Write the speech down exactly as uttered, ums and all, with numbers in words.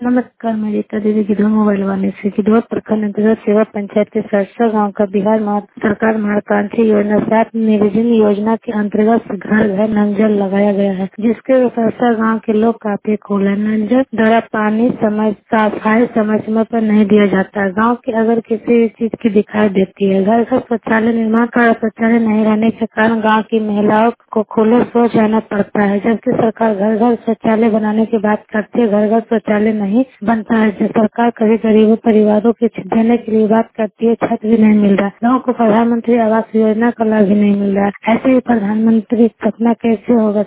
नमस्कार, मैं रीता देवी गिद्धौर मोबाइल वाले से गिद्धौर प्रखंड अंतर्गत सेवा पंचायत के सरसा गांव का बिहार महा- सरकार महत्वाकांक्षी योजना सात निवेदन योजना के अंतर्गत घर घर नल जल लगाया गया है, जिसके सरसा गांव के लोग काफी खुश हैं। नल जल द्वारा पानी समय सफाई समय समय पर नहीं दिया जाता है। गाँव की अगर किसी चीज की दिखाई देती है, घर घर शौचालय निर्माण का शौचालय नहीं रहने के कारण गाँव की महिलाओं को खुले शौच जाना पड़ता है, जबकि सरकार घर घर शौचालय बनाने की बात करती है, घर घर शौचालय नहीं बनता है। जो सरकार कभी गरीबों परिवारों को छत देने के लिए बात करती है, छत भी नहीं मिल रहा। गाँव को प्रधानमंत्री आवास योजना का लाभ भी नहीं मिल रहा है। ऐसे ही प्रधानमंत्री सपना कैसे होगा?